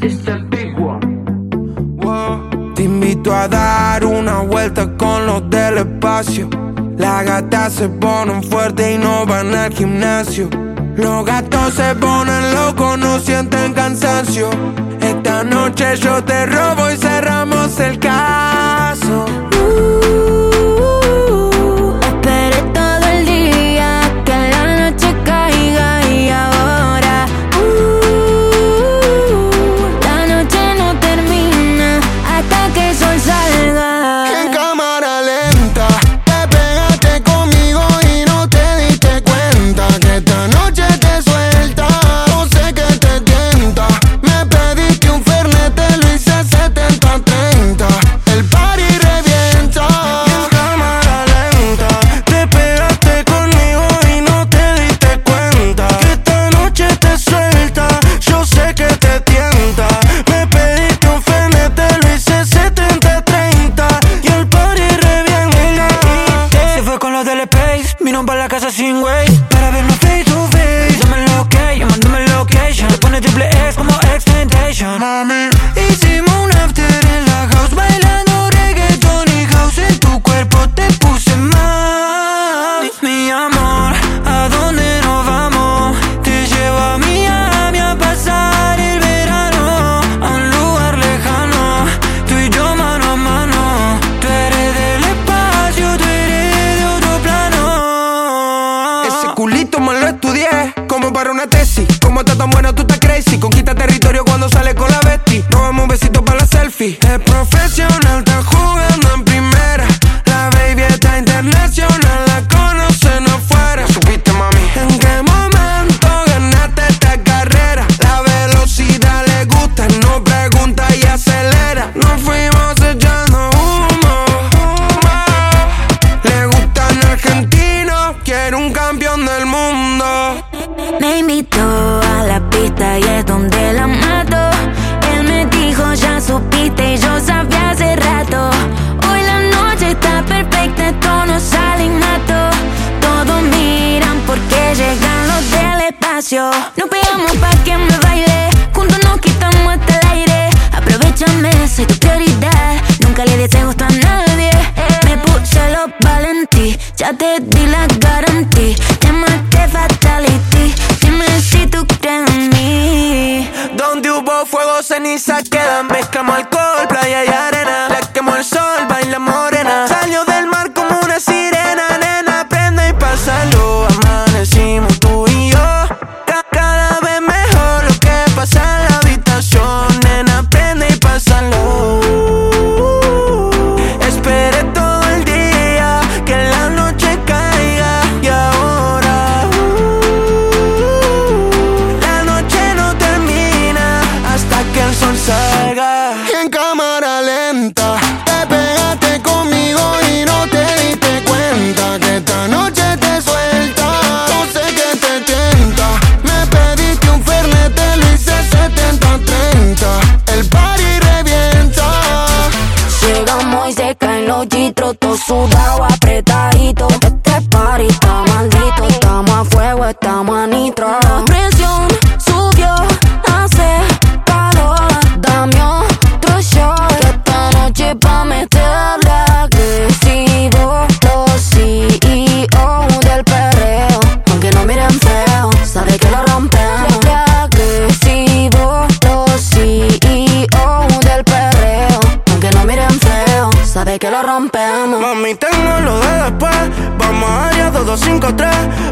It's the big one. Wow. Te invito a dar una vuelta con los del espacio. Las gatas se ponen fuertes y no van al gimnasio. Los gatos se ponen locos, no sienten cansancio. Esta noche yo te robo y cerramos el caso. Esperé todo el día que la noche caiga y ahora la noche no termina hasta que el sol salga. En cámara lenta te pegaste conmigo y no te diste cuenta que esta noche te suelta. Yo sé que te tienta. Me pediste un fernet, te lo hice 70-30. El party revienta. En cámara lenta te pegaste conmigo y no te diste cuenta que esta noche te suelta. Yo sé que te tienta. Me pediste un fernet, te lo hice 70-30. Y el party revienta. Se fue con los del Space, vino para la casa sin Waze para vernos face to face. Dame lo que, yo mándame location. Te pone triple X como X-Tentation. Mami, Hicimos un after en la house, bailando reggaeton y house. En tu cuerpo te puse mal. Mi amor, ¿a dónde nos vamos? Te llevo a Miami a pasar el verano, a un lugar lejano, tú y yo mano a mano. Tú eres del espacio, tú eres de otro plano. ese culito me lo estudié como para una tesis. Como estás tan buena, tú estás crazy. Conquista territorio cuando sale con la bestie. Robamos un besito para la selfie. Es profesional, está jugando en primera. La baby está internacional, la conocen afuera. ¿Supiste, mami? ¿En qué momento ganaste esta carrera? La velocidad le gusta, no pregunta y acelera. Nos fuimos echando humo, humo. Le gustan argentinos, quiere un campeón del mundo. Me invitó a la pista y es donde la mato. Él me dijo, ya supiste y yo sabía hace rato. Hoy la noche está perfecta, esto no sale innato. Todos miran porque llegan los del espacio. Nos pegamos pa' que me baile, juntos nos quitamos hasta el aire. Aprovechame, soy tu prioridad, nunca le des gusto a nadie. Me puse los valentí, ya te di la garantía. Llamaste fatality, dime si tú crees en mí. Donde hubo fuego, ceniza quedan. Mezclamos alcohol, playa y arena. La quemó el sol, baila morena. Salió del mar como una sirena. Nena, prende y pásalo. Amanecimos tú y yo. Cada vez mejor lo que pasa en la habitación. Nena, prende y pásalo. Esperé todo el día que la noche caiga. Y ahora la noche no termina hasta que el sol salga. En cámara lenta te pegaste conmigo y no te diste cuenta que esta noche te suelta. Yo sé que te tienta. Me pediste un fernet, te lo hice 70-30. El party revienta. Llegamos y se caen los chitros, todo sudado, apretadito. Este party está maldito, estamos a fuego, estamos a nitro. La presión subió, hace calor. Dame otro shot, que esta noche pa' meterle agresivo. Los CEO del perreo, aunque no miren feo, sabe que lo rompemos. Agresivo, los CEO del perreo, aunque no miren feo, sabe que lo rompemos. Mami, tengo lo de después. Vamos a área 2253.